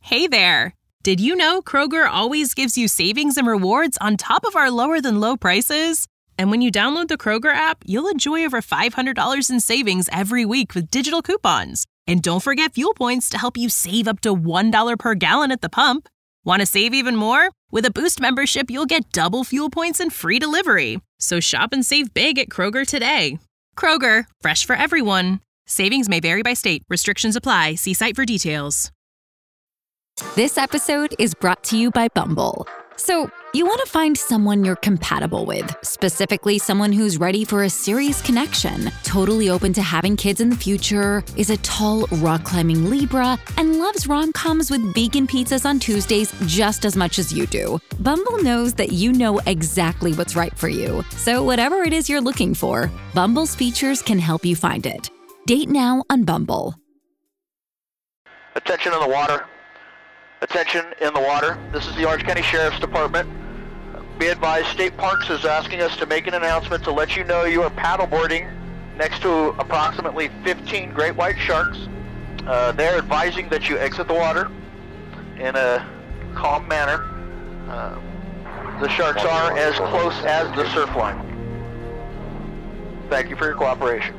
Hey there! Did you know Kroger always gives you savings and rewards on top of our lower-than-low prices? And when you download the Kroger app, you'll enjoy over $500 in savings every week with digital coupons. And don't forget fuel points to help you save up to $1 per gallon at the pump. Want to save even more? With a Boost membership, you'll get double fuel points and free delivery. So shop and save big at Kroger today. Kroger, fresh for everyone. Savings may vary by state. Restrictions apply. See site for details. This episode is brought to you by Bumble. So, you want to find someone you're compatible with, specifically someone who's ready for a serious connection, totally open to having kids in the future, is a tall, rock-climbing Libra, and loves rom-coms with vegan pizzas on Tuesdays just as much as you do. Bumble knows that you know exactly what's right for you. So whatever it is you're looking for, Bumble's features can help you find it. Date now on Bumble. Attention in the water. Attention in the water. This is the Orange County Sheriff's Department. Be advised, State Parks is asking us to make an announcement to let you know you are paddleboarding next to approximately 15 great white sharks. They're advising that you exit the water in a calm manner. The sharks are as close as the surf line. Thank you for your cooperation.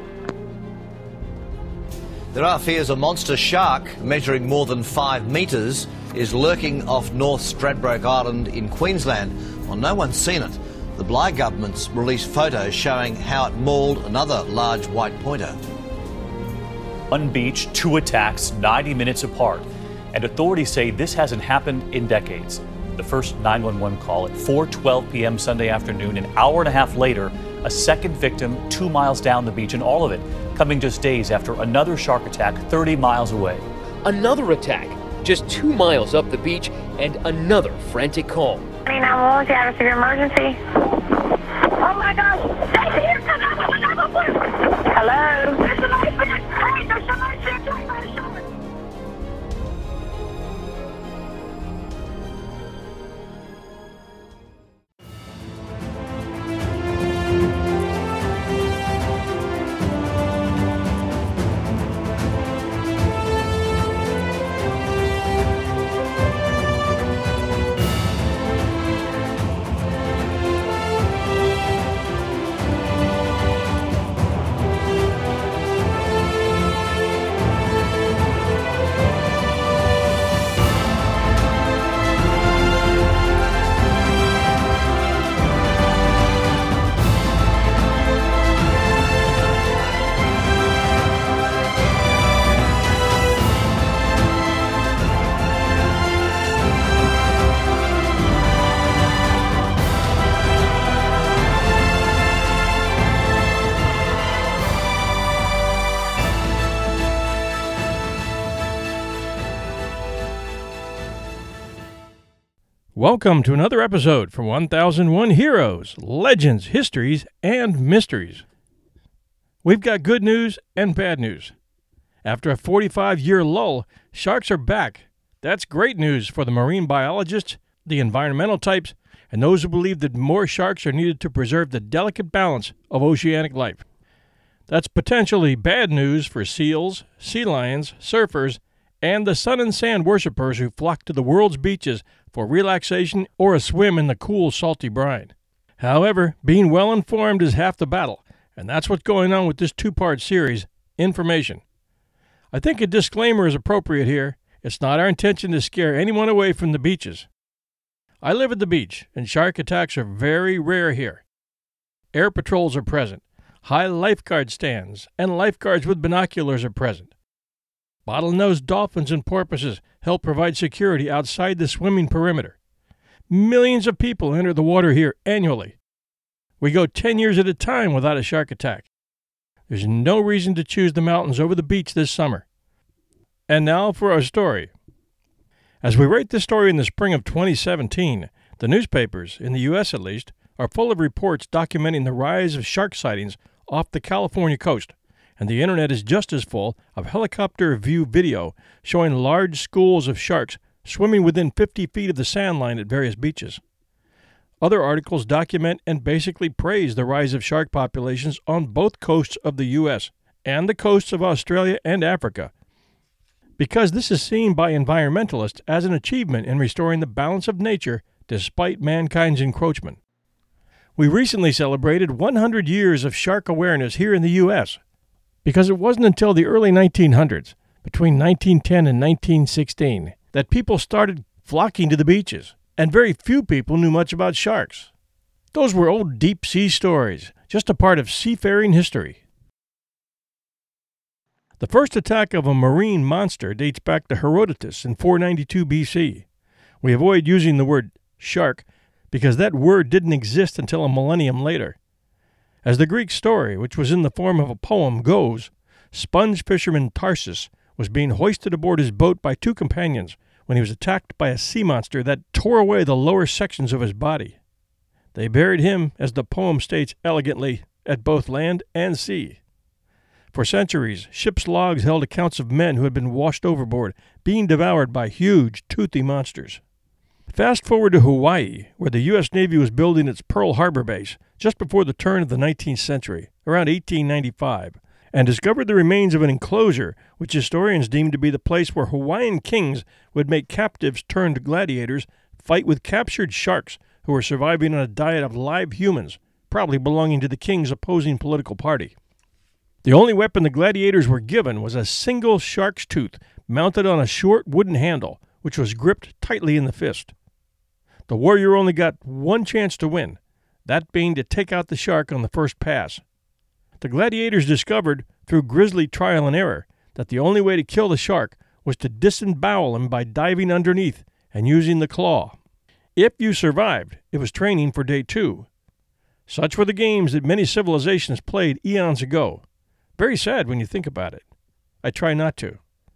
There are fears a monster shark measuring more than 5 metres is lurking off North Stradbroke Island in Queensland. Well, no one's seen it. The Bligh government's released photos showing how it mauled another large white pointer. One beach, 2 attacks, 90 minutes apart. And authorities say this hasn't happened in decades. The first 911 call at 4:12 p.m. Sunday afternoon, an hour and a half later, a second victim 2 miles down the beach, and all of it coming just days after another shark attack 30 miles away. Another attack just 2 miles up the beach, and another frantic call. 911, you have a severe emergency. Oh my gosh! Stay here! Hello? There's somebody back! Hey, there's somebody back! Welcome to another episode from 1001 Heroes, Legends, Histories, and Mysteries. We've got good news and bad news. After a 45-year lull, sharks are back. That's great news for the marine biologists, the environmental types, and those who believe that more sharks are needed to preserve the delicate balance of oceanic life. That's potentially bad news for seals, sea lions, surfers, and the sun and sand worshippers who flock to the world's beaches for relaxation or a swim in the cool, salty brine. However, being well-informed is half the battle, and that's what's going on with this 2-part series, Information. I think a disclaimer is appropriate here. It's not our intention to scare anyone away from the beaches. I live at the beach, and shark attacks are very rare here. Air patrols are present. High lifeguard stands and lifeguards with binoculars are present. Bottlenose dolphins and porpoises help provide security outside the swimming perimeter. Millions of people enter the water here annually. We go 10 years at a time without a shark attack. There's no reason to choose the mountains over the beach this summer. And now for our story. As we write this story in the spring of 2017, the newspapers, in the U.S. at least, are full of reports documenting the rise of shark sightings off the California coast. And the internet is just as full of helicopter view video showing large schools of sharks swimming within 50 feet of the sand line at various beaches. Other articles document and basically praise the rise of shark populations on both coasts of the U.S. and the coasts of Australia and Africa. because this is seen by environmentalists as an achievement in restoring the balance of nature despite mankind's encroachment. We recently celebrated 100 years of shark awareness here in the U.S. because it wasn't until the early 1900s, between 1910 and 1916, that people started flocking to the beaches, and very few people knew much about sharks. Those were old deep-sea stories, just a part of seafaring history. The first attack of a marine monster dates back to Herodotus in 492 BC. We avoid using the word shark because that word didn't exist until a millennium later. As the Greek story, which was in the form of a poem, goes, sponge fisherman Tarsus was being hoisted aboard his boat by two companions when he was attacked by a sea monster that tore away the lower sections of his body. They buried him, as the poem states elegantly, at both land and sea. For centuries, ship's logs held accounts of men who had been washed overboard, being devoured by huge, toothy monsters. Fast forward to Hawaii, where the U.S. Navy was building its Pearl Harbor base just before the turn of the 19th century, around 1895, and discovered the remains of an enclosure which historians deemed to be the place where Hawaiian kings would make captives turned gladiators fight with captured sharks who were surviving on a diet of live humans, probably belonging to the king's opposing political party. The only weapon the gladiators were given was a single shark's tooth mounted on a short wooden handle, which was gripped tightly in the fist. The warrior only got one chance to win, that being to take out the shark on the first pass. The gladiators discovered, through grisly trial and error, that the only way to kill the shark was to disembowel him by diving underneath and using the claw. If you survived, it was training for day 2. Such were the games that many civilizations played eons ago. Very sad when you think about it. I try not to.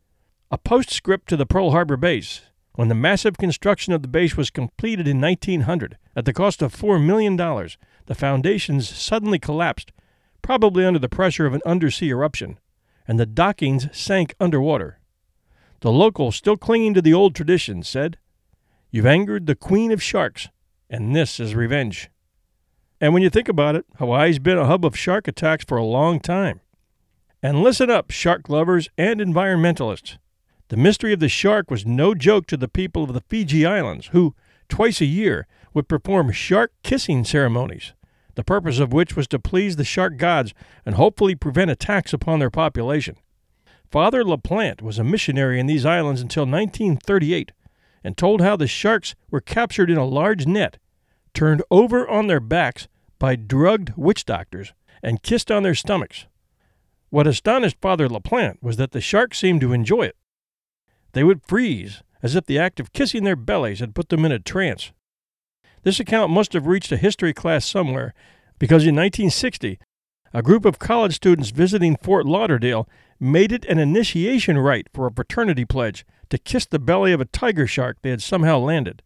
A postscript to the Pearl Harbor base. When the massive construction of the base was completed in 1900, at the cost of $4 million, the foundations suddenly collapsed, probably under the pressure of an undersea eruption, and the dockings sank underwater. The locals, still clinging to the old tradition, said, "You've angered the queen of sharks, and this is revenge." And when you think about it, Hawaii's been a hub of shark attacks for a long time. And listen up, shark lovers and environmentalists. The mystery of the shark was no joke to the people of the Fiji Islands, who, twice a year, would perform shark-kissing ceremonies, the purpose of which was to please the shark gods and hopefully prevent attacks upon their population. Father LaPlante was a missionary in these islands until 1938, and told how the sharks were captured in a large net, turned over on their backs by drugged witch doctors, and kissed on their stomachs. What astonished Father LaPlante was that the sharks seemed to enjoy it. They would freeze, as if the act of kissing their bellies had put them in a trance. This account must have reached a history class somewhere, because in 1960, a group of college students visiting Fort Lauderdale made it an initiation rite for a fraternity pledge to kiss the belly of a tiger shark they had somehow landed.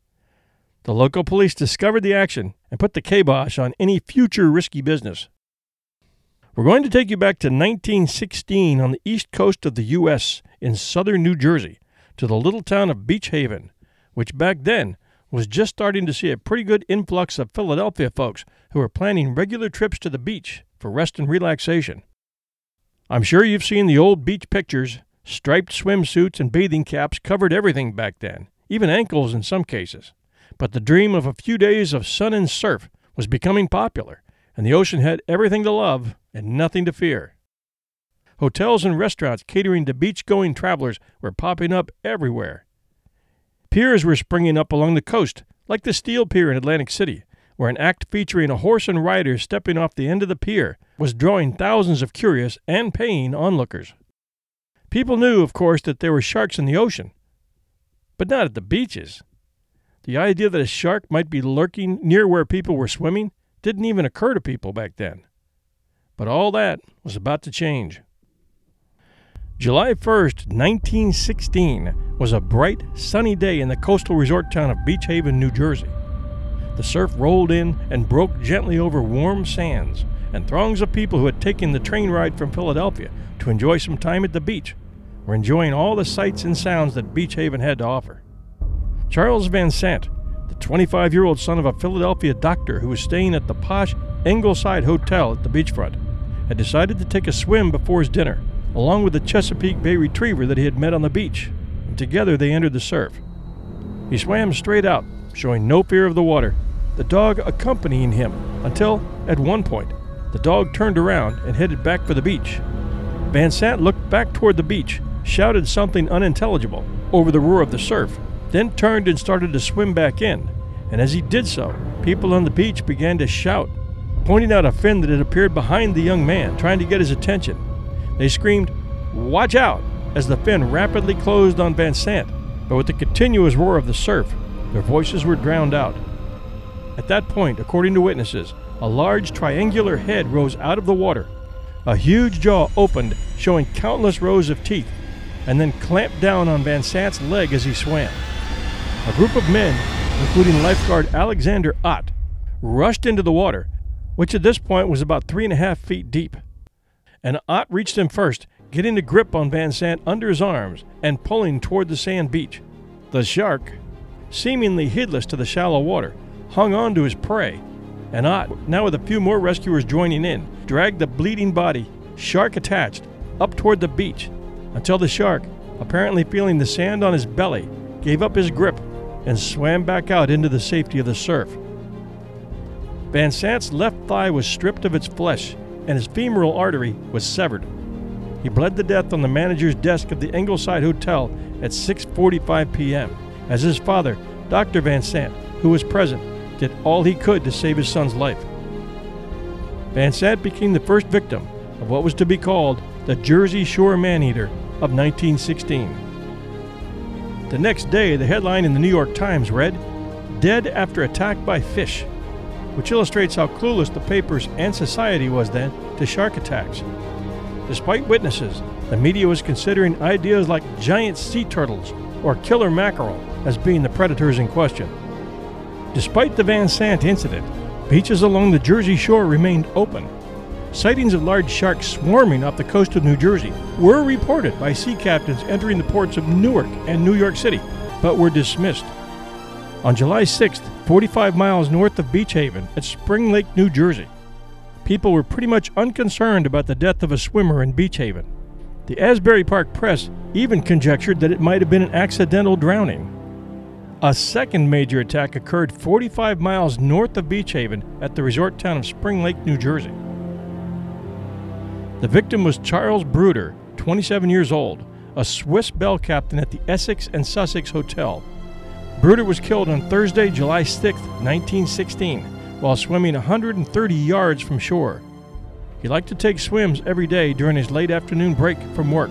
The local police discovered the action and put the kibosh on any future risky business. We're going to take you back to 1916 on the east coast of the U.S. in southern New Jersey, to the little town of Beach Haven, which back then was just starting to see a pretty good influx of Philadelphia folks who were planning regular trips to the beach for rest and relaxation. I'm sure you've seen the old beach pictures. Striped swimsuits and bathing caps covered everything back then, even ankles in some cases. But the dream of a few days of sun and surf was becoming popular, and the ocean had everything to love and nothing to fear. Hotels and restaurants catering to beach-going travelers were popping up everywhere. Piers were springing up along the coast, like the Steel Pier in Atlantic City, where an act featuring a horse and rider stepping off the end of the pier was drawing thousands of curious and paying onlookers. People knew, of course, that there were sharks in the ocean, but not at the beaches. The idea that a shark might be lurking near where people were swimming didn't even occur to people back then. But all that was about to change. July 1st, 1916, was a bright, sunny day in the coastal resort town of Beach Haven, New Jersey. The surf rolled in and broke gently over warm sands, and throngs of people who had taken the train ride from Philadelphia to enjoy some time at the beach were enjoying all the sights and sounds that Beach Haven had to offer. Charles Van Sant, the 25-year-old son of a Philadelphia doctor who was staying at the posh Ingleside Hotel at the beachfront, had decided to take a swim before his dinner, along with the Chesapeake Bay Retriever that he had met on the beach, and together they entered the surf. He swam straight out, showing no fear of the water, the dog accompanying him until, at one point, the dog turned around and headed back for the beach. Van Sant looked back toward the beach, shouted something unintelligible over the roar of the surf, then turned and started to swim back in, and as he did so, people on the beach began to shout, pointing out a fin that had appeared behind the young man, trying to get his attention. They screamed, "Watch out!" as the fin rapidly closed on Van Sant, but with the continuous roar of the surf, their voices were drowned out. At that point, according to witnesses, a large triangular head rose out of the water. A huge jaw opened, showing countless rows of teeth, and then clamped down on Van Sant's leg as he swam. A group of men, including lifeguard Alexander Ott, rushed into the water, which at this point was about 3.5 feet deep. And Ott reached him first, getting a grip on Van Sant under his arms and pulling toward the sand beach. The shark, seemingly heedless to the shallow water, hung on to his prey, and Ott, now with a few more rescuers joining in, dragged the bleeding body, shark attached, up toward the beach, until the shark, apparently feeling the sand on his belly, gave up his grip and swam back out into the safety of the surf. Van Sant's left thigh was stripped of its flesh, and his femoral artery was severed. He bled to death on the manager's desk of the Ingleside Hotel at 6:45 p.m., as his father, Dr. Van Sant, who was present, did all he could to save his son's life. Van Sant became the first victim of what was to be called the Jersey Shore Man-Eater of 1916. The next day, the headline in the New York Times read, "Dead after attack by fish," which illustrates how clueless the papers and society was then to shark attacks. Despite witnesses, the media was considering ideas like giant sea turtles or killer mackerel as being the predators in question. Despite the Van Sant incident, beaches along the Jersey Shore remained open. Sightings of large sharks swarming off the coast of New Jersey were reported by sea captains entering the ports of Newark and New York City, but were dismissed. On July 6th, 45 miles north of Beach Haven at Spring Lake, New Jersey, people were pretty much unconcerned about the death of a swimmer in Beach Haven. The Asbury Park Press even conjectured that it might have been an accidental drowning. A second major attack occurred 45 miles north of Beach Haven at the resort town of Spring Lake, New Jersey. The victim was Charles Bruder, 27 years old, a Swiss bell captain at the Essex and Sussex Hotel. Bruder was killed on Thursday, July 6, 1916, while swimming 130 yards from shore. He liked to take swims every day during his late afternoon break from work.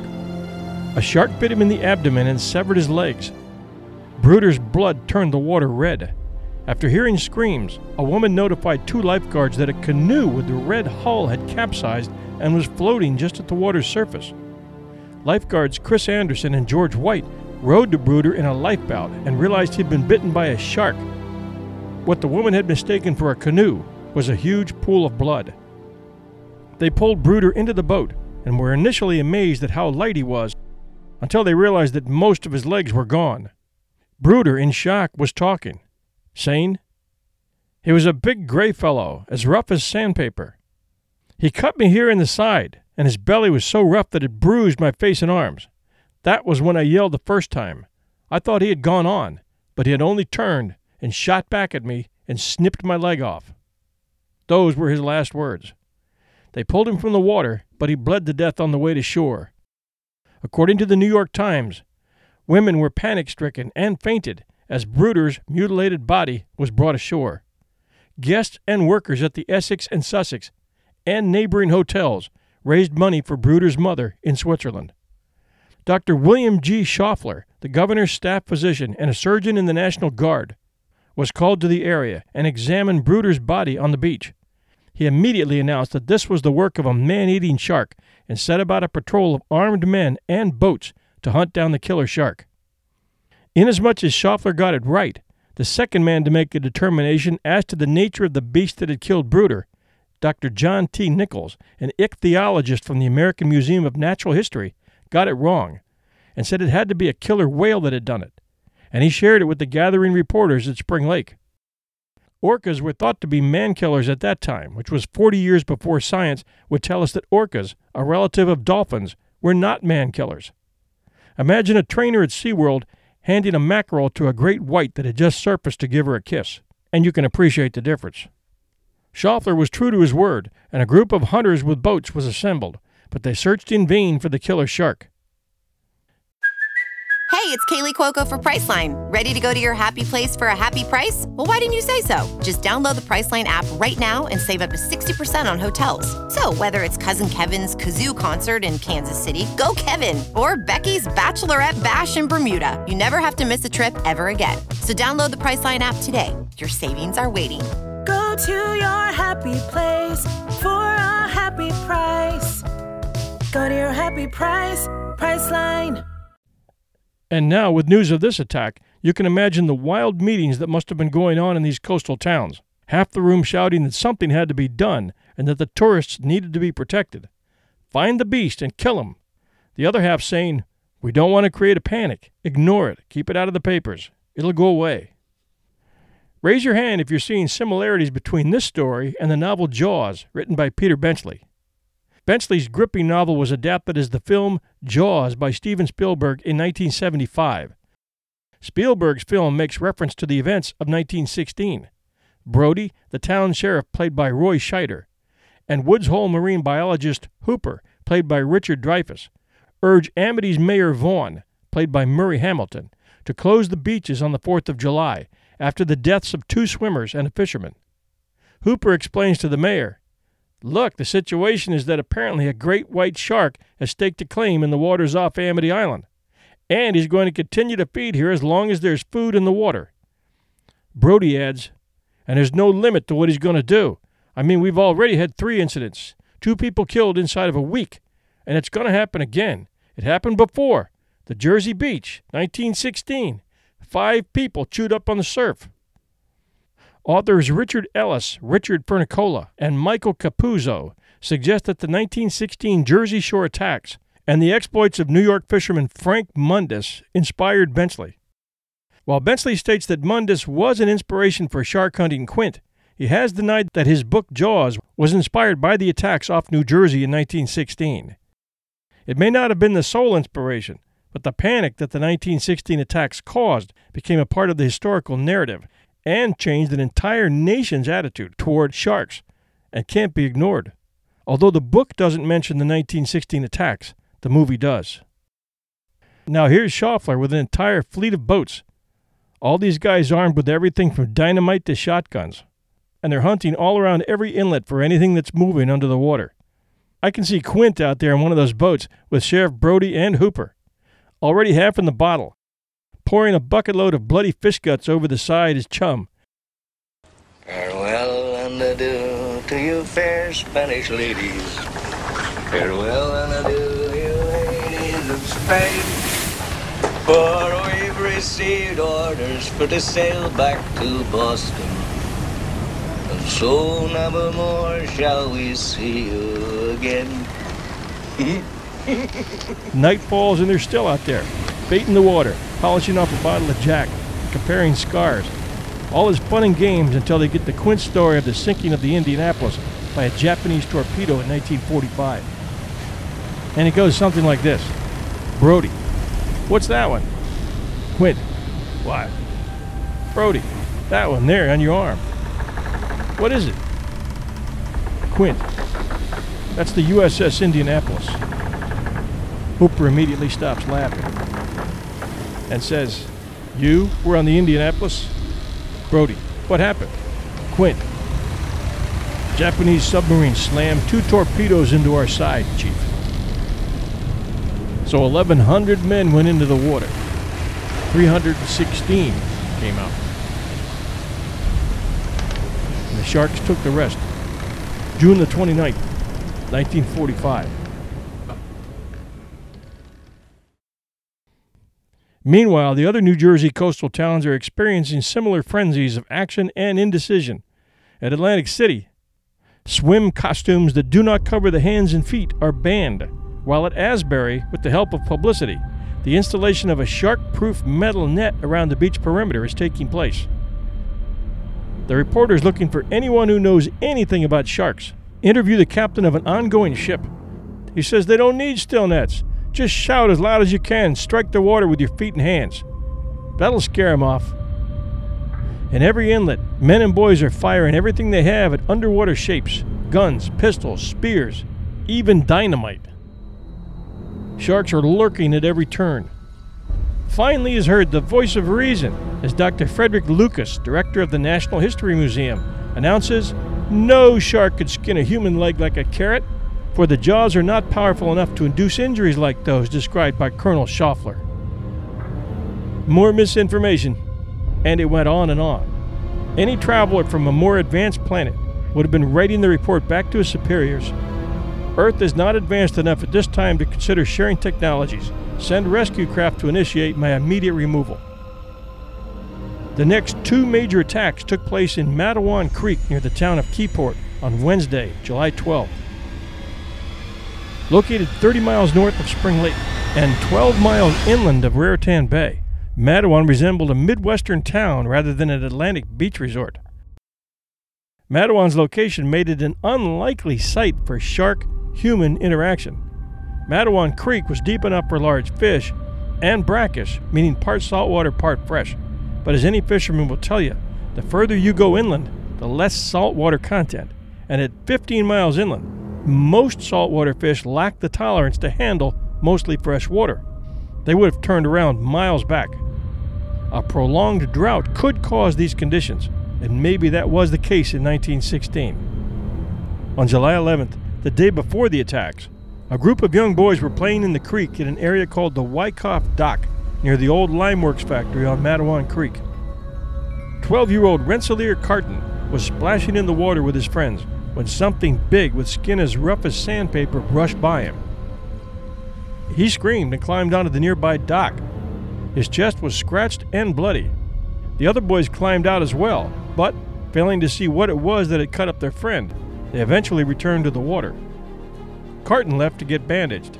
A shark bit him in the abdomen and severed his legs. Bruder's blood turned the water red. After hearing screams, a woman notified 2 lifeguards that a canoe with a red hull had capsized and was floating just at the water's surface. Lifeguards Chris Anderson and George White rowed to Bruder in a lifeboat and realized he'd been bitten by a shark. What the woman had mistaken for a canoe was a huge pool of blood. They pulled Bruder into the boat and were initially amazed at how light he was, until they realized that most of his legs were gone. Bruder, in shock, was talking, saying, "He was a big gray fellow, as rough as sandpaper. He cut me here in the side, and his belly was so rough that it bruised my face and arms. That was when I yelled the first time. I thought he had gone on, but he had only turned and shot back at me and snipped my leg off." Those were his last words. They pulled him from the water, but he bled to death on the way to shore. According to the New York Times, women were panic-stricken and fainted as Bruder's mutilated body was brought ashore. Guests and workers at the Essex and Sussex and neighboring hotels raised money for Bruder's mother in Switzerland. Dr. William G. Schaffler, the governor's staff physician and a surgeon in the National Guard, was called to the area and examined Bruder's body on the beach. He immediately announced that this was the work of a man-eating shark and set about a patrol of armed men and boats to hunt down the killer shark. Inasmuch as Schaffler got it right, the second man to make a determination as to the nature of the beast that had killed Bruder, Dr. John T. Nichols, an ichthyologist from the American Museum of Natural History, got it wrong and said it had to be a killer whale that had done it, and he shared it with the gathering reporters at Spring Lake. Orcas were thought to be man-killers at that time, which was 40 years before science would tell us that orcas, a relative of dolphins, were not man-killers. Imagine a trainer at SeaWorld handing a mackerel to a great white that had just surfaced to give her a kiss, and you can appreciate the difference. Schaffler was true to his word, and a group of hunters with boats was assembled, but they searched in vain for the killer shark. Hey, it's Kaylee Cuoco for Priceline. Ready to go to your happy place for a happy price? Well, why didn't you say so? Just download the Priceline app right now and save up to 60% on hotels. So whether it's Cousin Kevin's Kazoo Concert in Kansas City, go Kevin, or Becky's Bachelorette Bash in Bermuda, you never have to miss a trip ever again. So download the Priceline app today. Your savings are waiting. Go to your happy place for a happy price. Go to your happy price, Priceline. And now, with news of this attack, you can imagine the wild meetings that must have been going on in these coastal towns. Half the room shouting that something had to be done and that the tourists needed to be protected. Find the beast and kill him. The other half saying, we don't want to create a panic. Ignore it. Keep it out of the papers. It'll go away. Raise your hand if you're seeing similarities between this story and the novel Jaws, written by Peter Benchley. Benchley's gripping novel was adapted as the film Jaws by Steven Spielberg in 1975. Spielberg's film makes reference to the events of 1916. Brody, the town sheriff played by Roy Scheider, and Woods Hole marine biologist Hooper, played by Richard Dreyfuss, urge Amity's Mayor Vaughn, played by Murray Hamilton, to close the beaches on the 4th of July after the deaths of 2 swimmers and a fisherman. Hooper explains to the mayor, look, the situation is that apparently a great white shark has staked a claim in the waters off Amity Island, and he's going to continue to feed here as long as there's food in the water. Brody adds, and there's no limit to what he's going to do. I mean, we've already had 3 incidents, 2 people killed inside of a week, and it's going to happen again. It happened before. The Jersey Beach, 1916. 5 people chewed up on the surf. Authors Richard Ellis, Richard Fernicola, and Michael Capuzzo suggest that the 1916 Jersey Shore attacks and the exploits of New York fisherman Frank Mundus inspired Benchley. While Benchley states that Mundus was an inspiration for shark hunting Quint, he has denied that his book Jaws was inspired by the attacks off New Jersey in 1916. It may not have been the sole inspiration, but the panic that the 1916 attacks caused became a part of the historical narrative and changed an entire nation's attitude toward sharks and can't be ignored. Although the book doesn't mention the 1916 attacks, the movie does. Now here's Schaffler with an entire fleet of boats. All these guys armed with everything from dynamite to shotguns. And they're hunting all around every inlet for anything that's moving under the water. I can see Quint out there in one of those boats with Sheriff Brody and Hooper, already half in the bottle, pouring a bucket load of bloody fish guts over the side as chum. Farewell and adieu to you fair Spanish ladies. Farewell and adieu, you ladies of Spain. For we've received orders for to sail back to Boston. And so never more shall we see you again. Night falls and they're still out there, baiting the water, polishing off a bottle of Jack, comparing scars. All is fun and games until they get the Quint story of the sinking of the Indianapolis by a Japanese torpedo in 1945. And it goes something like this. Brody. What's that one? Quint. What? Brody. That one there on your arm. What is it? Quint. That's the USS Indianapolis. Hooper immediately stops laughing and says, you were on the Indianapolis? Brody, what happened? Quint. Japanese submarine slammed 2 torpedoes into our side, Chief. So 1,100 men went into the water. 316 came out. And the sharks took the rest. June the 29th, 1945. Meanwhile, the other New Jersey coastal towns are experiencing similar frenzies of action and indecision. At Atlantic City, swim costumes that do not cover the hands and feet are banned, while at Asbury, with the help of publicity, the installation of a shark-proof metal net around the beach perimeter is taking place. The reporter is looking for anyone who knows anything about sharks. Interview the captain of an ongoing ship. He says they don't need still nets. Just shout as loud as you can. Strike the water with your feet and hands. That'll scare 'em off. In every inlet, men and boys are firing everything they have at underwater shapes. Guns, pistols, spears, even dynamite. Sharks are lurking at every turn. Finally is heard the voice of reason as Dr. Frederick Lucas, director of the National History Museum, announces no shark could skin a human leg like a carrot, for the jaws are not powerful enough to induce injuries like those described by Colonel Schaffler. More misinformation, and it went on and on. Any traveler from a more advanced planet would have been writing the report back to his superiors. Earth is not advanced enough at this time to consider sharing technologies. Send rescue craft to initiate my immediate removal. The next 2 major attacks took place in Matawan Creek near the town of Keyport on Wednesday, July 12th. Located 30 miles north of Spring Lake and 12 miles inland of Raritan Bay, Matawan resembled a Midwestern town rather than an Atlantic beach resort. Matawan's location made it an unlikely site for shark-human interaction. Matawan Creek was deep enough for large fish and brackish, meaning part saltwater, part fresh. But as any fisherman will tell you, the further you go inland, the less saltwater content. And at 15 miles inland, most saltwater fish lack the tolerance to handle mostly fresh water. They would have turned around miles back. A prolonged drought could cause these conditions, and maybe that was the case in 1916. On July 11th, the day before the attacks, a group of young boys were playing in the creek in an area called the Wyckoff Dock near the old Limeworks factory on Matawan Creek. 12-year-old Rensselaer Carton was splashing in the water with his friends when something big with skin as rough as sandpaper brushed by him. He screamed and climbed onto the nearby dock. His chest was scratched and bloody. The other boys climbed out as well, but, failing to see what it was that had cut up their friend, they eventually returned to the water. Carton left to get bandaged.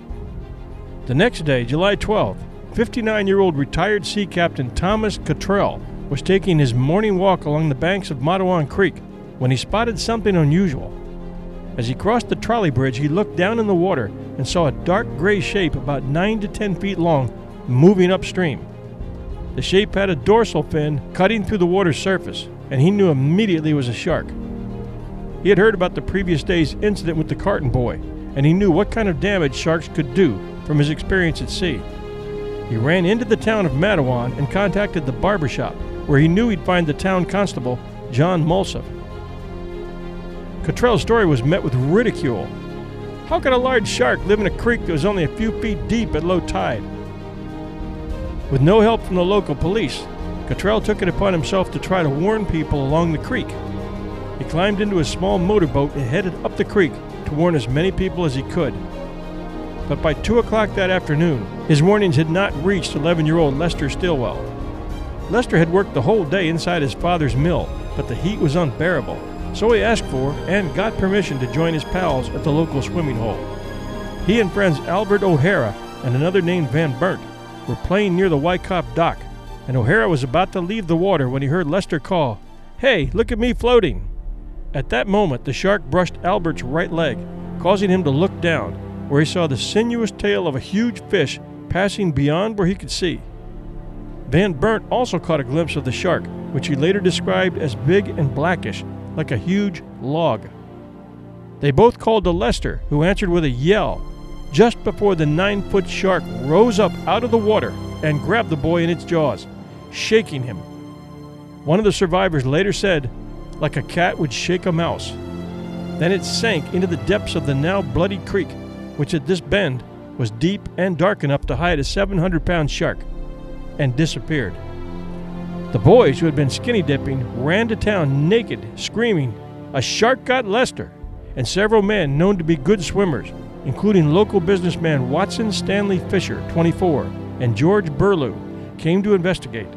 The next day, July 12th, 59-year-old retired Sea Captain Thomas Cottrell was taking his morning walk along the banks of Matawan Creek when he spotted something unusual. As he crossed the trolley bridge, he looked down in the water and saw a dark gray shape about 9 to 10 feet long moving upstream. The shape had a dorsal fin cutting through the water's surface, and he knew immediately it was a shark. He had heard about the previous day's incident with the Carton boy, and he knew what kind of damage sharks could do from his experience at sea. He ran into the town of Matawan and contacted the barber shop, where he knew he'd find the town constable, John Mulseth. Cottrell's story was met with ridicule. How could a large shark live in a creek that was only a few feet deep at low tide? With no help from the local police, Cottrell took it upon himself to try to warn people along the creek. He climbed into a small motorboat and headed up the creek to warn as many people as he could. But by 2 o'clock that afternoon, his warnings had not reached 11-year-old Lester Stillwell. Lester had worked the whole day inside his father's mill, but the heat was unbearable, so he asked for and got permission to join his pals at the local swimming hole. He and friends Albert O'Hara and another named Van Burnt were playing near the Wyckoff Dock, and O'Hara was about to leave the water when he heard Lester call, "Hey, look at me floating!" At that moment, the shark brushed Albert's right leg, causing him to look down, where he saw the sinuous tail of a huge fish passing beyond where he could see. Van Burnt also caught a glimpse of the shark, which he later described as big and blackish, like a huge log. They both called to Lester, who answered with a yell, just before the 9-foot shark rose up out of the water and grabbed the boy in its jaws, shaking him. One of the survivors later said, like a cat would shake a mouse. Then it sank into the depths of the now bloody creek, which at this bend was deep and dark enough to hide a 700-pound shark, and disappeared. The boys, who had been skinny dipping, ran to town naked, screaming, "A shark got Lester!" And several men known to be good swimmers, including local businessman Watson Stanley Fisher, 24, and George Burlew, came to investigate.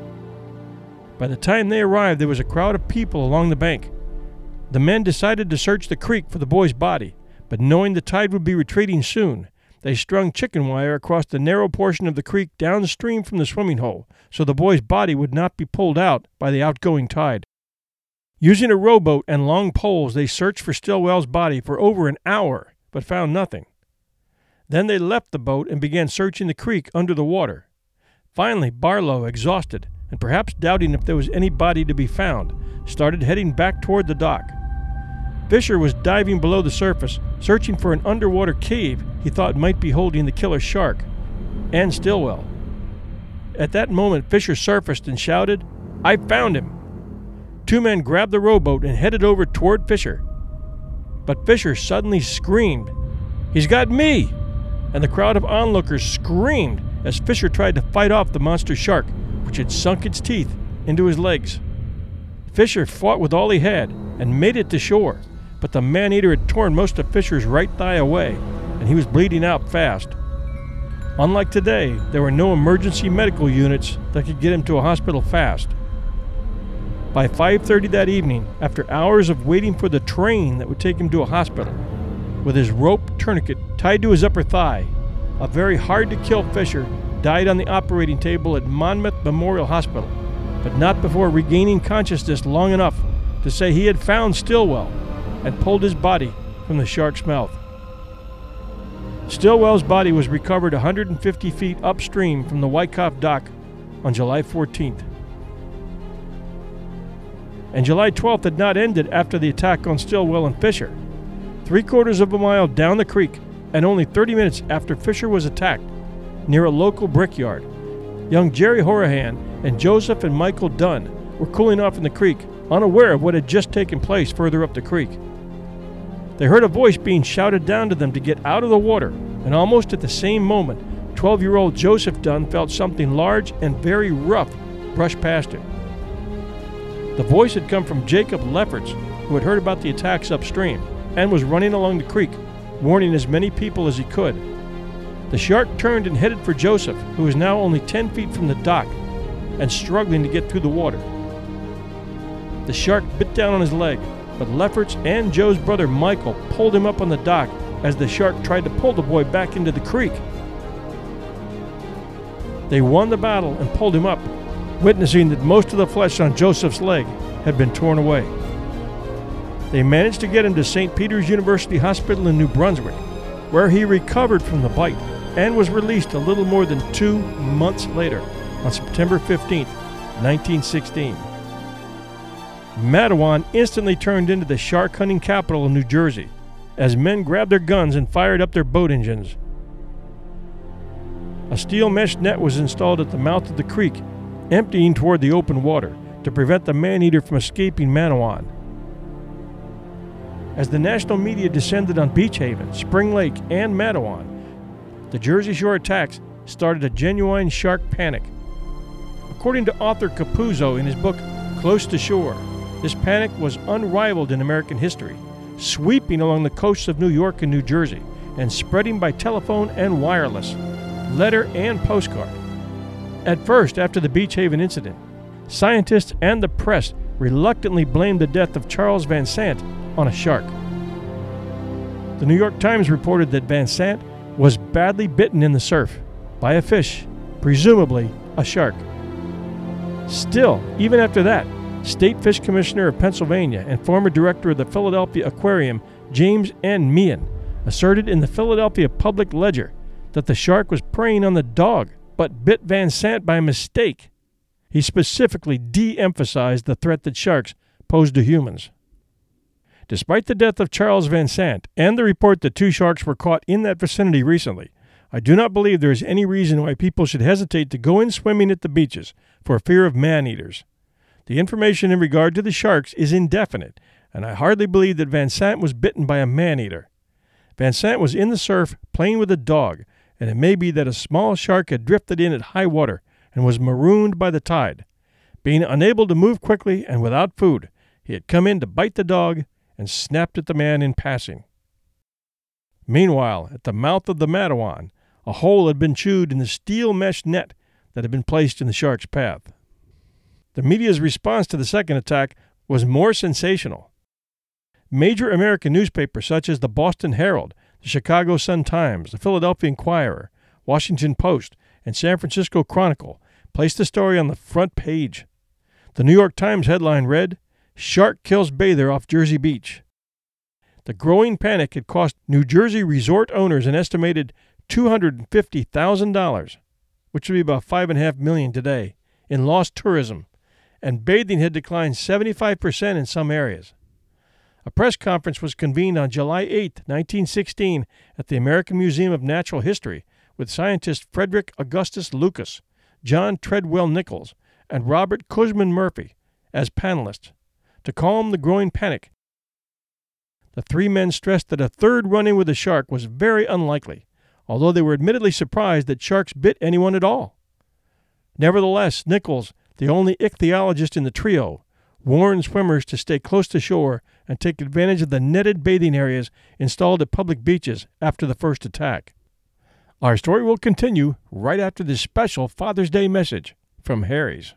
By the time they arrived, there was a crowd of people along the bank. The men decided to search the creek for the boy's body, but knowing the tide would be retreating soon, they strung chicken wire across the narrow portion of the creek downstream from the swimming hole, so the boy's body would not be pulled out by the outgoing tide. Using a rowboat and long poles, they searched for Stillwell's body for over an hour, but found nothing. Then they left the boat and began searching the creek under the water. Finally, Barlow, exhausted, and perhaps doubting if there was any body to be found, started heading back toward the dock. Fisher was diving below the surface, searching for an underwater cave he thought might be holding the killer shark, and Stilwell. At that moment, Fisher surfaced and shouted, "I found him!" Two men grabbed the rowboat and headed over toward Fisher. But Fisher suddenly screamed, "He's got me!" And the crowd of onlookers screamed as Fisher tried to fight off the monster shark, which had sunk its teeth into his legs. Fisher fought with all he had and made it to shore, but the man-eater had torn most of Fisher's right thigh away, and he was bleeding out fast. Unlike today, there were no emergency medical units that could get him to a hospital fast. By 5:30 that evening, after hours of waiting for the train that would take him to a hospital, with his rope tourniquet tied to his upper thigh, a very hard-to-kill Fisher died on the operating table at Monmouth Memorial Hospital, but not before regaining consciousness long enough to say he had found Stilwell and pulled his body from the shark's mouth. Stilwell's body was recovered 150 feet upstream from the Wyckoff dock on July 14th. And July 12th had not ended after the attack on Stilwell and Fisher. 3/4 of a mile down the creek, and only 30 minutes after Fisher was attacked, near a local brickyard, young Jerry Horahan and Joseph and Michael Dunn were cooling off in the creek, unaware of what had just taken place further up the creek. They heard a voice being shouted down to them to get out of the water, and almost at the same moment, 12-year-old Joseph Dunn felt something large and very rough brush past him. The voice had come from Jacob Lefferts, who had heard about the attacks upstream, and was running along the creek, warning as many people as he could. The shark turned and headed for Joseph, who was now only 10 feet from the dock and struggling to get through the water. The shark bit down on his leg, but Lefferts and Joe's brother Michael pulled him up on the dock as the shark tried to pull the boy back into the creek. They won the battle and pulled him up, witnessing that most of the flesh on Joseph's leg had been torn away. They managed to get him to St. Peter's University Hospital in New Brunswick, where he recovered from the bite and was released a little more than 2 months later, on September 15, 1916. Matawan instantly turned into the shark hunting capital of New Jersey, as men grabbed their guns and fired up their boat engines. A steel mesh net was installed at the mouth of the creek, emptying toward the open water, to prevent the man-eater from escaping Matawan. As the national media descended on Beach Haven, Spring Lake, and Matawan, the Jersey Shore attacks started a genuine shark panic. According to author Capuzzo in his book Close to Shore, this panic was unrivaled in American history, sweeping along the coasts of New York and New Jersey, and spreading by telephone and wireless, letter and postcard. At first, after the Beach Haven incident, scientists and the press reluctantly blamed the death of Charles Van Sant on a shark. The New York Times reported that Van Sant was badly bitten in the surf by a fish, presumably a shark. Still, even after that, State Fish Commissioner of Pennsylvania and former director of the Philadelphia Aquarium, James N. Meehan, asserted in the Philadelphia Public Ledger that the shark was preying on the dog, but bit Van Sant by mistake. He specifically de-emphasized the threat that sharks posed to humans. Despite the death of Charles Van Sant and the report that 2 sharks were caught in that vicinity recently, I do not believe there is any reason why people should hesitate to go in swimming at the beaches for fear of man-eaters. The information in regard to the sharks is indefinite, and I hardly believe that Van Sant was bitten by a man-eater. Van Sant was in the surf playing with a dog, and it may be that a small shark had drifted in at high water and was marooned by the tide. Being unable to move quickly and without food, he had come in to bite the dog and snapped at the man in passing. Meanwhile, at the mouth of the Matawan, a hole had been chewed in the steel mesh net that had been placed in the shark's path. The media's response to the second attack was more sensational. Major American newspapers such as the Boston Herald, the Chicago Sun-Times, the Philadelphia Inquirer, Washington Post, and San Francisco Chronicle placed the story on the front page. The New York Times headline read, "Shark Kills Bather Off Jersey Beach." The growing panic had cost New Jersey resort owners an estimated $250,000, which would be about $5.5 million today, in lost tourism, and bathing had declined 75% in some areas. A press conference was convened on July 8, 1916, at the American Museum of Natural History with scientists Frederick Augustus Lucas, John Treadwell Nichols, and Robert Cushman Murphy as panelists to calm the growing panic. The three men stressed that a third run-in with a shark was very unlikely, although they were admittedly surprised that sharks bit anyone at all. Nevertheless, Nichols, the only ichthyologist in the trio, warned swimmers to stay close to shore and take advantage of the netted bathing areas installed at public beaches after the first attack. Our story will continue right after this special Father's Day message from Harry's.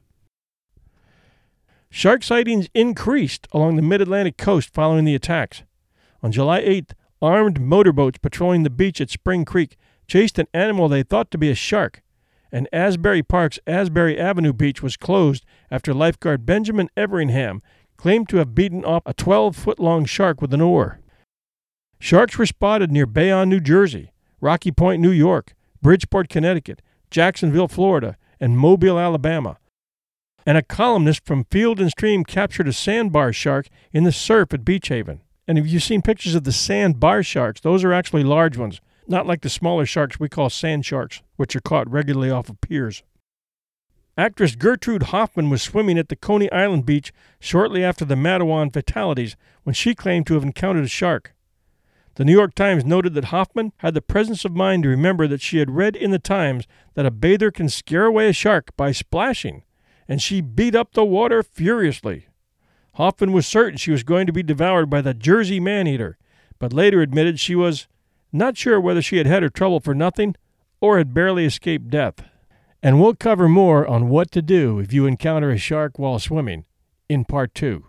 Shark sightings increased along the mid-Atlantic coast following the attacks. On July 8th, armed motorboats patrolling the beach at Spring Creek chased an animal they thought to be a shark, and Asbury Park's Asbury Avenue beach was closed after lifeguard Benjamin Everingham claimed to have beaten off a 12-foot-long shark with an oar. Sharks were spotted near Bayonne, New Jersey, Rocky Point, New York, Bridgeport, Connecticut, Jacksonville, Florida, and Mobile, Alabama. And a columnist from Field and Stream captured a sandbar shark in the surf at Beach Haven. And if you've seen pictures of the sandbar sharks, those are actually large ones, not like the smaller sharks we call sand sharks, which are caught regularly off of piers. Actress Gertrude Hoffman was swimming at the Coney Island beach shortly after the Matawan fatalities when she claimed to have encountered a shark. The New York Times noted that Hoffman had the presence of mind to remember that she had read in the Times that a bather can scare away a shark by splashing, and she beat up the water furiously. Hoffman was certain she was going to be devoured by the Jersey man-eater, but later admitted she was not sure whether she had had her trouble for nothing or had barely escaped death. And we'll cover more on what to do if you encounter a shark while swimming in Part 2.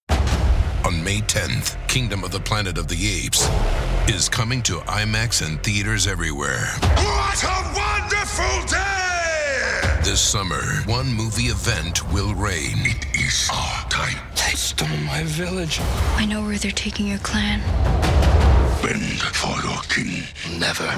On May 10th, Kingdom of the Planet of the Apes is coming to IMAX and theaters everywhere. What a wonderful day! This summer, one movie event will reign. It is our time. They stole my village. I know where they're taking your clan. Bend for your king. Never.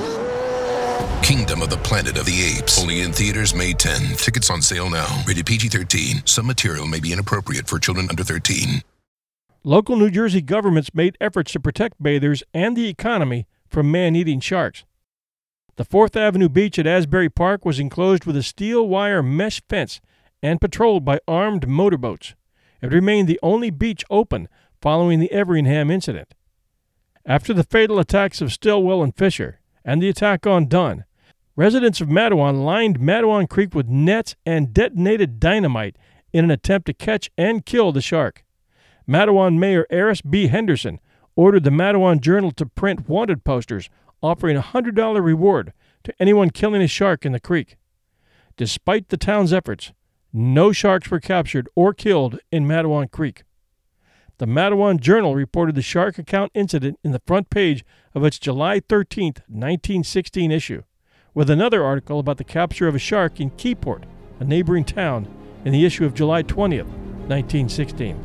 Kingdom of the Planet of the Apes. Only in theaters May 10th. Tickets on sale now. Rated PG-13. Some material may be inappropriate for children under 13. Local New Jersey governments made efforts to protect bathers and the economy from man-eating sharks. The 4th Avenue beach at Asbury Park was enclosed with a steel wire mesh fence and patrolled by armed motorboats. It remained the only beach open following the Everingham incident. After the fatal attacks of Stillwell and Fisher and the attack on Dunn, residents of Matawan lined Matawan Creek with nets and detonated dynamite in an attempt to catch and kill the shark. Matawan Mayor Eris B. Henderson ordered the Matawan Journal to print wanted posters offering a $100 reward to anyone killing a shark in the creek. Despite the town's efforts, no sharks were captured or killed in Matawan Creek. The Matawan Journal reported the shark account incident in the front page of its July 13, 1916 issue, with another article about the capture of a shark in Keyport, a neighboring town, in the issue of July 20, 1916.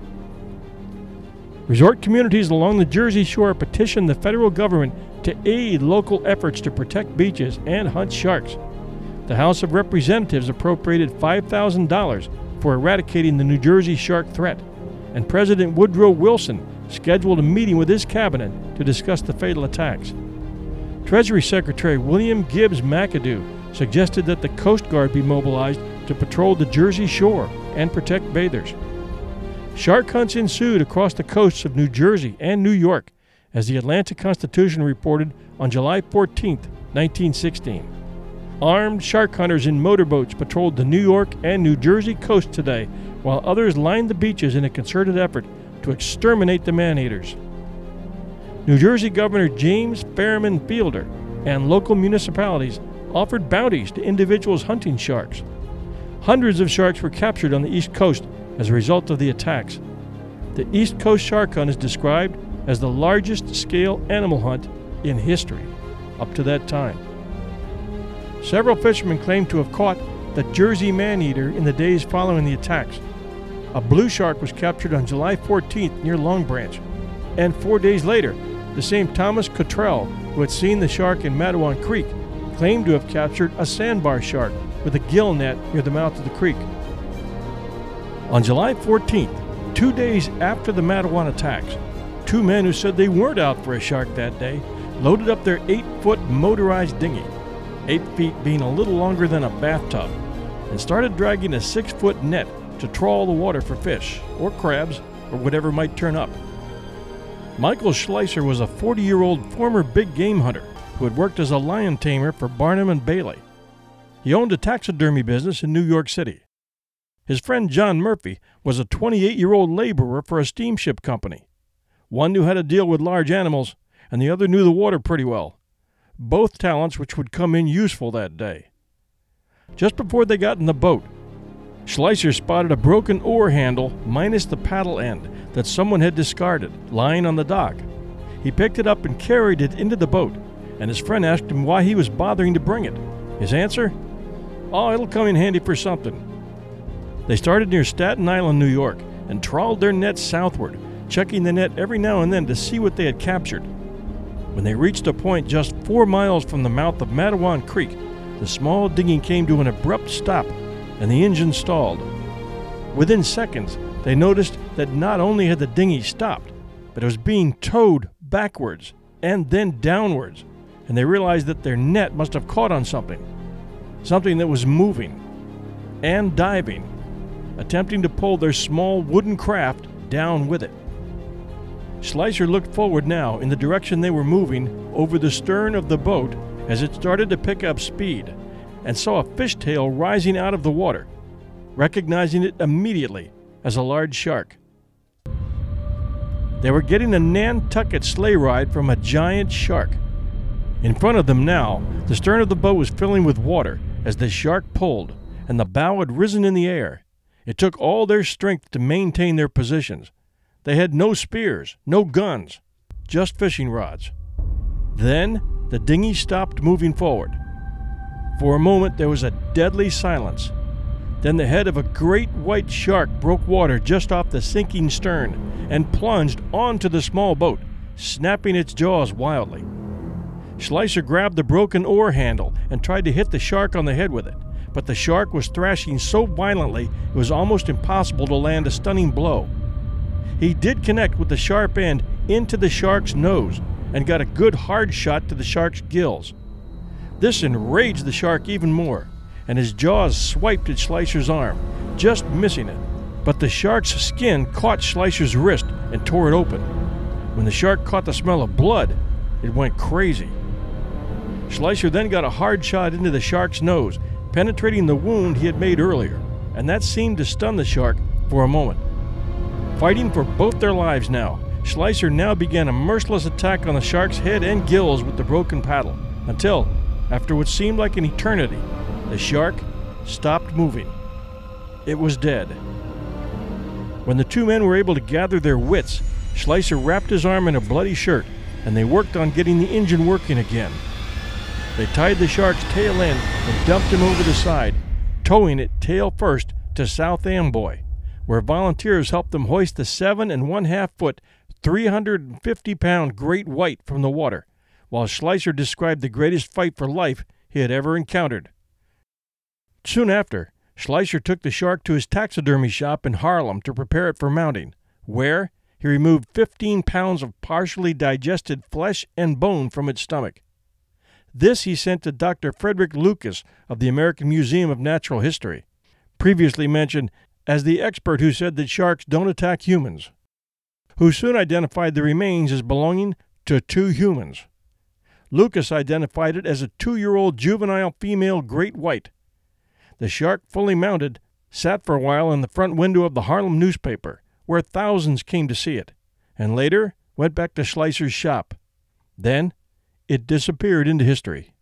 Resort communities along the Jersey Shore petitioned the federal government to aid local efforts to protect beaches and hunt sharks. The House of Representatives appropriated $5,000 for eradicating the New Jersey shark threat, and President Woodrow Wilson scheduled a meeting with his cabinet to discuss the fatal attacks. Treasury Secretary William Gibbs McAdoo suggested that the Coast Guard be mobilized to patrol the Jersey Shore and protect bathers. Shark hunts ensued across the coasts of New Jersey and New York, as the Atlanta Constitution reported on July 14, 1916. Armed shark hunters in motorboats patrolled the New York and New Jersey coast today, while others lined the beaches in a concerted effort to exterminate the man-eaters. New Jersey Governor James Fairman Fielder and local municipalities offered bounties to individuals hunting sharks. Hundreds of sharks were captured on the East Coast as a result of the attacks. The East Coast shark hunt is described as the largest scale animal hunt in history up to that time. Several fishermen claim to have caught the Jersey man-eater in the days following the attacks. A blue shark was captured on July 14th near Long Branch, and 4 days later, the same Thomas Cottrell, who had seen the shark in Matawan Creek, claimed to have captured a sandbar shark with a gill net near the mouth of the creek. On July 14th, 2 days after the Mattawan attacks, two men who said they weren't out for a shark that day loaded up their 8-foot motorized dinghy, 8 feet being a little longer than a bathtub, and started dragging a 6-foot net to trawl the water for fish, or crabs, or whatever might turn up. Michael Schleicher was a 40-year-old former big game hunter who had worked as a lion tamer for Barnum and Bailey. He owned a taxidermy business in New York City. His friend John Murphy was a 28-year-old laborer for a steamship company. One knew how to deal with large animals, and the other knew the water pretty well, both talents which would come in useful that day. Just before they got in the boat, Schleicher spotted a broken oar handle minus the paddle end that someone had discarded, lying on the dock. He picked it up and carried it into the boat, and his friend asked him why he was bothering to bring it. His answer? "Oh, it'll come in handy for something." They started near Staten Island, New York, and trawled their nets southward, checking the net every now and then to see what they had captured. When they reached a point just 4 miles from the mouth of Mattawan Creek, the small dinghy came to an abrupt stop, and the engine stalled. Within seconds, they noticed that not only had the dinghy stopped, but it was being towed backwards and then downwards, and they realized that their net must have caught on something that was moving and diving, attempting to pull their small wooden craft down with it. Schleicher looked forward now in the direction they were moving over the stern of the boat as it started to pick up speed, and saw a fishtail rising out of the water, recognizing it immediately as a large shark. They were getting a Nantucket sleigh ride from a giant shark. In front of them now, the stern of the boat was filling with water as the shark pulled, and the bow had risen in the air. It took all their strength to maintain their positions. They had no spears, no guns, just fishing rods. Then the dinghy stopped moving forward. For a moment there was a deadly silence. Then the head of a great white shark broke water just off the sinking stern and plunged onto the small boat, snapping its jaws wildly. Schleicher grabbed the broken oar handle and tried to hit the shark on the head with it, but the shark was thrashing so violently it was almost impossible to land a stunning blow. He did connect with the sharp end into the shark's nose and got a good hard shot to the shark's gills. This enraged the shark even more, and his jaws swiped at Schleicher's arm, just missing it. But the shark's skin caught Schleicher's wrist and tore it open. When the shark caught the smell of blood, it went crazy. Schleicher then got a hard shot into the shark's nose, penetrating the wound he had made earlier, and that seemed to stun the shark for a moment. Fighting for both their lives now, Schleicher now began a merciless attack on the shark's head and gills with the broken paddle, until, after what seemed like an eternity, the shark stopped moving. It was dead. When the two men were able to gather their wits, Schleicher wrapped his arm in a bloody shirt, and they worked on getting the engine working again. They tied the shark's tail end and dumped him over the side, towing it tail first to South Amboy, where volunteers helped them hoist the 7 1/2 foot, 350-pound great white from the water, while Schleicher described the greatest fight for life he had ever encountered. Soon after, Schleicher took the shark to his taxidermy shop in Harlem to prepare it for mounting, where he removed 15 pounds of partially digested flesh and bone from its stomach. This he sent to Dr. Frederick Lucas of the American Museum of Natural History, previously mentioned as the expert who said that sharks don't attack humans, who soon identified the remains as belonging to 2 humans. Lucas identified it as a 2-year-old juvenile female great white. The shark, fully mounted, sat for a while in the front window of the Harlem newspaper, where thousands came to see it, and later went back to Schleicher's shop. Then it disappeared into history.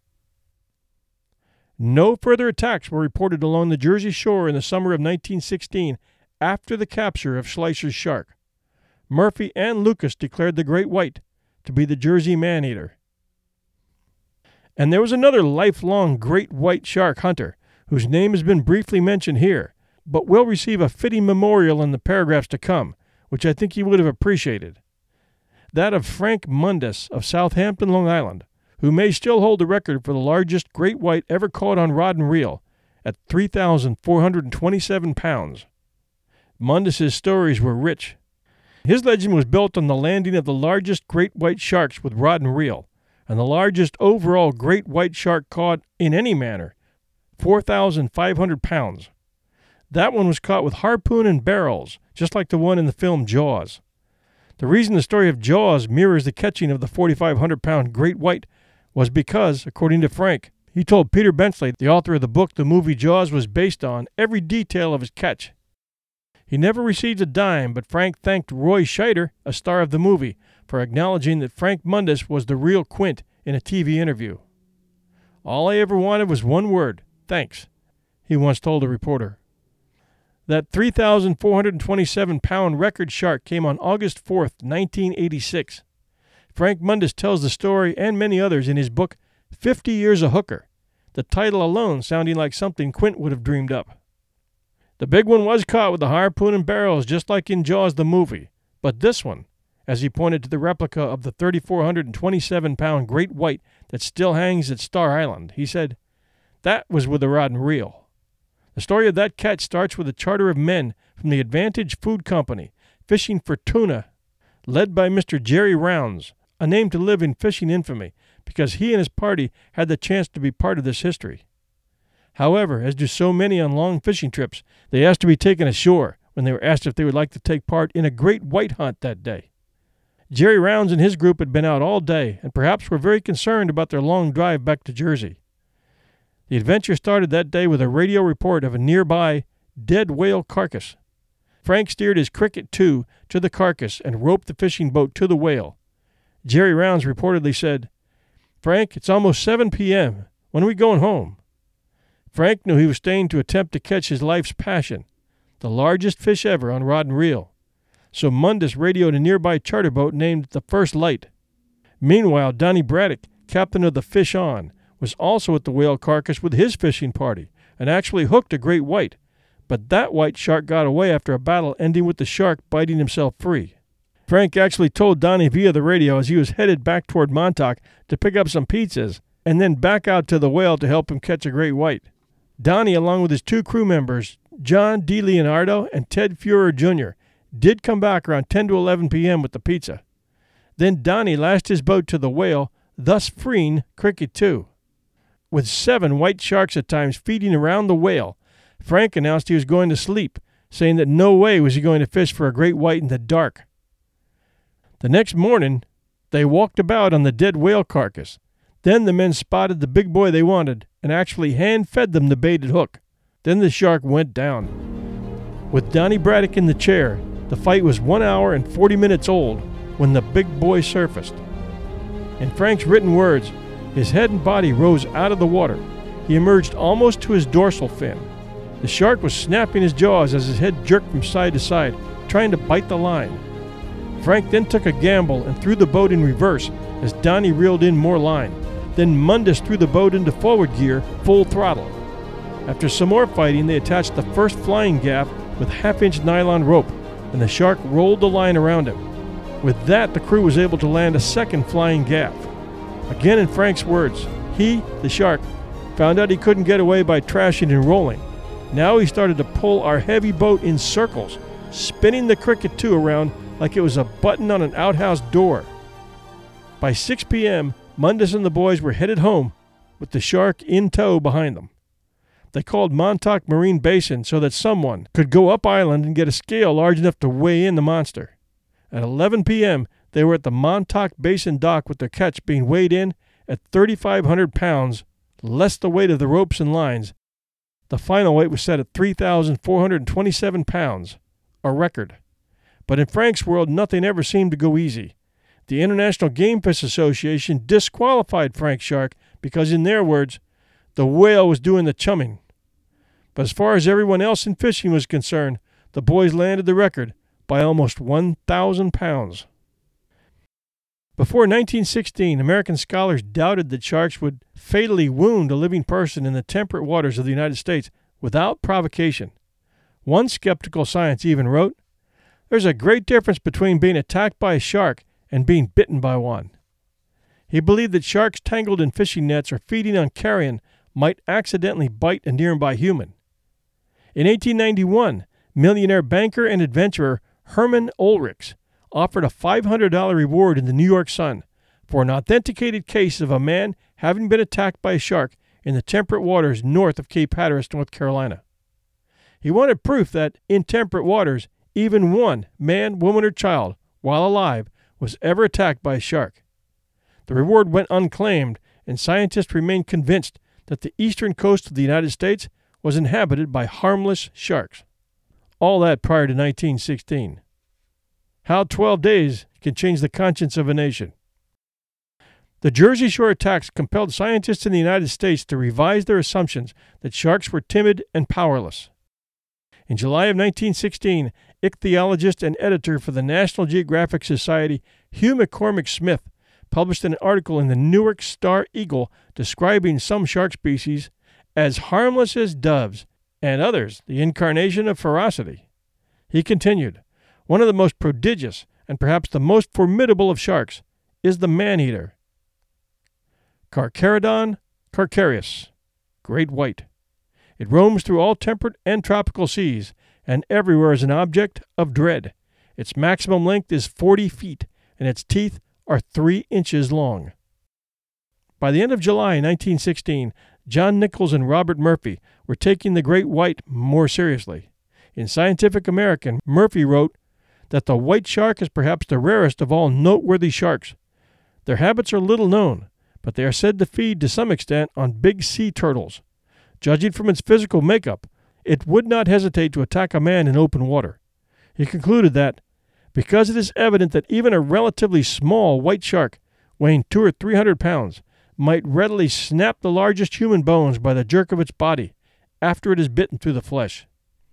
No further attacks were reported along the Jersey shore in the summer of 1916 after the capture of Schleicher's shark. Murphy and Lucas declared the great white to be the Jersey man-eater. And there was another lifelong great white shark hunter whose name has been briefly mentioned here, but will receive a fitting memorial in the paragraphs to come, which I think he would have appreciated. That of Frank Mundus of Southampton, Long Island, who may still hold the record for the largest great white ever caught on rod and reel at 3,427 pounds. Mundus's stories were rich. His legend was built on the landing of the largest great white sharks with rod and reel, and the largest overall great white shark caught in any manner, 4,500 pounds. That one was caught with harpoon and barrels, just like the one in the film Jaws. The reason the story of Jaws mirrors the catching of the 4,500-pound great white was because, according to Frank, he told Peter Benchley, the author of the book the movie Jaws was based on, every detail of his catch. He never received a dime, but Frank thanked Roy Scheider, a star of the movie, for acknowledging that Frank Mundus was the real Quint in a TV interview. "All I ever wanted was one word, thanks," he once told a reporter. That 3,427-pound record shark came on August 4th, 1986. Frank Mundus tells the story and many others in his book 50 Years a Hooker, the title alone sounding like something Quint would have dreamed up. The big one was caught with the harpoon and barrels just like in Jaws the movie, but this one, as he pointed to the replica of the 3,427-pound great white that still hangs at Star Island, he said, that was with a rod and reel. The story of that catch starts with a charter of men from the Advantage Food Company fishing for tuna, led by Mr. Jerry Rounds, a name to live in fishing infamy because he and his party had the chance to be part of this history. However, as do so many on long fishing trips, they asked to be taken ashore when they were asked if they would like to take part in a great white hunt that day. Jerry Rounds and his group had been out all day and perhaps were very concerned about their long drive back to Jersey. The adventure started that day with a radio report of a nearby dead whale carcass. Frank steered his Cricket II to the carcass and roped the fishing boat to the whale. Jerry Rounds reportedly said, "Frank, it's almost 7 p.m. When are we going home?" Frank knew he was staying to attempt to catch his life's passion, the largest fish ever on rod and reel. So Mundus radioed a nearby charter boat named the First Light. Meanwhile, Donnie Braddock, captain of the Fish On, was also at the whale carcass with his fishing party and actually hooked a great white, but that white shark got away after a battle ending with the shark biting himself free. Frank actually told Donnie via the radio as he was headed back toward Montauk to pick up some pizzas and then back out to the whale to help him catch a great white. Donnie, along with his two crew members, John D. Leonardo and Ted Fuhrer Jr., did come back around 10 to 11 p.m. with the pizza. Then Donnie lashed his boat to the whale, thus freeing Cricket II. With 7 white sharks at times feeding around the whale, Frank announced he was going to sleep, saying that no way was he going to fish for a great white in the dark. The next morning, they walked about on the dead whale carcass. Then the men spotted the big boy they wanted and actually hand-fed them the baited hook. Then the shark went down. With Donnie Braddock in the chair, the fight was 1 hour and 40 minutes old when the big boy surfaced. In Frank's written words, his head and body rose out of the water. He emerged almost to his dorsal fin. The shark was snapping his jaws as his head jerked from side to side, trying to bite the line. Frank then took a gamble and threw the boat in reverse as Donnie reeled in more line. Then Mundus threw the boat into forward gear, full throttle. After some more fighting, they attached the first flying gaff with half-inch nylon rope, and the shark rolled the line around him. With that, the crew was able to land a second flying gaff. Again in Frank's words, he, the shark, found out he couldn't get away by trashing and rolling. Now he started to pull our heavy boat in circles, spinning the Cricket II around like it was a button on an outhouse door. By 6 p.m., Mundus and the boys were headed home, with the shark in tow behind them. They called Montauk Marine Basin so that someone could go up island and get a scale large enough to weigh in the monster. At 11 p.m., they were at the Montauk Basin dock with their catch being weighed in at 3,500 pounds, less the weight of the ropes and lines. The final weight was set at 3,427 pounds, a record. But in Frank's world, nothing ever seemed to go easy. The International Game Fish Association disqualified Frank Shark because, in their words, the whale was doing the chumming. But as far as everyone else in fishing was concerned, the boys landed the record by almost 1,000 pounds. Before 1916, American scholars doubted that sharks would fatally wound a living person in the temperate waters of the United States without provocation. One skeptical science even wrote, "There's a great difference between being attacked by a shark and being bitten by one." He believed that sharks tangled in fishing nets or feeding on carrion might accidentally bite a nearby human. In 1891, millionaire banker and adventurer Herman Ulrichs offered a $500 reward in the New York Sun for an authenticated case of a man having been attacked by a shark in the temperate waters north of Cape Hatteras, North Carolina. He wanted proof that, in temperate waters, even one man, woman, or child, while alive, was ever attacked by a shark. The reward went unclaimed, and scientists remained convinced that the eastern coast of the United States was inhabited by harmless sharks. All that prior to 1916. How 12 days can change the conscience of a nation. The Jersey Shore attacks compelled scientists in the United States to revise their assumptions that sharks were timid and powerless. In July of 1916, ichthyologist and editor for the National Geographic Society, Hugh McCormick Smith, published an article in the Newark Star Eagle describing some shark species as harmless as doves, and others the incarnation of ferocity. He continued, "One of the most prodigious, and perhaps the most formidable of sharks, is the man-eater, Carcharodon carcharias, great white. It roams through all temperate and tropical seas, and everywhere is an object of dread. Its maximum length is 40 feet, and its teeth are 3 inches long." By the end of July 1916, John Nichols and Robert Murphy were taking the great white more seriously. In Scientific American, Murphy wrote that the white shark is perhaps the rarest of all noteworthy sharks. Their habits are little known, but they are said to feed to some extent on big sea turtles. Judging from its physical makeup, it would not hesitate to attack a man in open water. He concluded that, because it is evident that even a relatively small white shark, weighing 200 or 300 pounds, might readily snap the largest human bones by the jerk of its body after it is bitten through the flesh.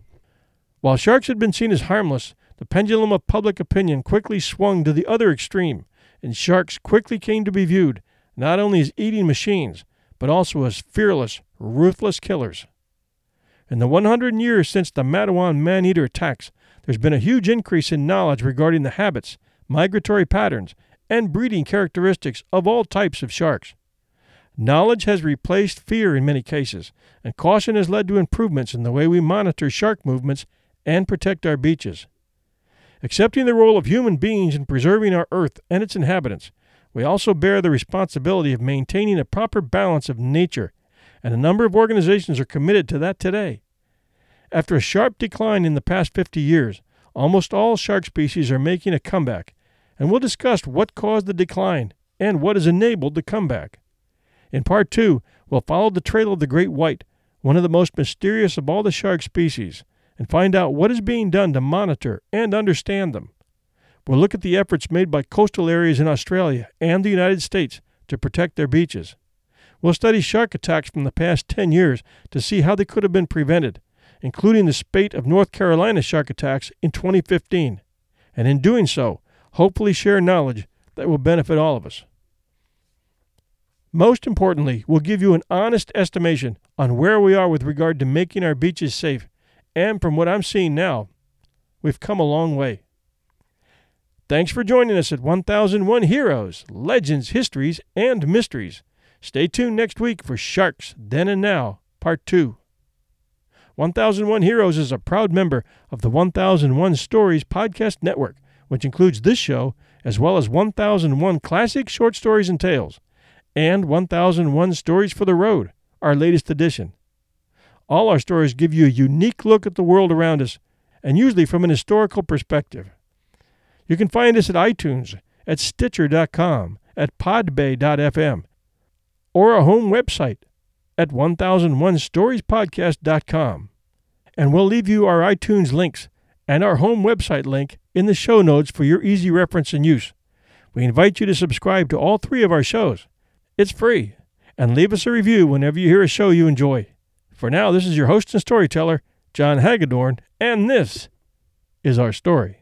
While sharks had been seen as harmless, the pendulum of public opinion quickly swung to the other extreme, and sharks quickly came to be viewed not only as eating machines, but also as fearless, ruthless killers. In the 100 years since the Matawan man-eater attacks, there's been a huge increase in knowledge regarding the habits, migratory patterns, and breeding characteristics of all types of sharks. Knowledge has replaced fear in many cases, and caution has led to improvements in the way we monitor shark movements and protect our beaches. Accepting the role of human beings in preserving our Earth and its inhabitants, we also bear the responsibility of maintaining a proper balance of nature, and a number of organizations are committed to that today. After a sharp decline in the past 50 years, almost all shark species are making a comeback, and we'll discuss what caused the decline and what has enabled the comeback. In Part 2, we'll follow the trail of the great white, one of the most mysterious of all the shark species, and find out what is being done to monitor and understand them. We'll look at the efforts made by coastal areas in Australia and the United States to protect their beaches. We'll study shark attacks from the past 10 years to see how they could have been prevented, including the spate of North Carolina shark attacks in 2015, and in doing so, hopefully share knowledge that will benefit all of us. Most importantly, we'll give you an honest estimation on where we are with regard to making our beaches safe, and from what I'm seeing now, we've come a long way. Thanks for joining us at 1001 Heroes, Legends, Histories, and Mysteries. Stay tuned next week for Sharks Then and Now, Part 2. 1001 Heroes is a proud member of the 1001 Stories Podcast Network, which includes this show, as well as 1001 Classic Short Stories and Tales, and 1001 Stories for the Road, our latest edition. All our stories give you a unique look at the world around us, and usually from an historical perspective. You can find us at iTunes, at Stitcher.com, at Podbay.fm, or our home website at 1001storiespodcast.com. And we'll leave you our iTunes links and our home website link in the show notes for your easy reference and use. We invite you to subscribe to all 3 of our shows. It's free, and leave us a review whenever you hear a show you enjoy. For now, this is your host and storyteller, John Hagedorn, and this is our story.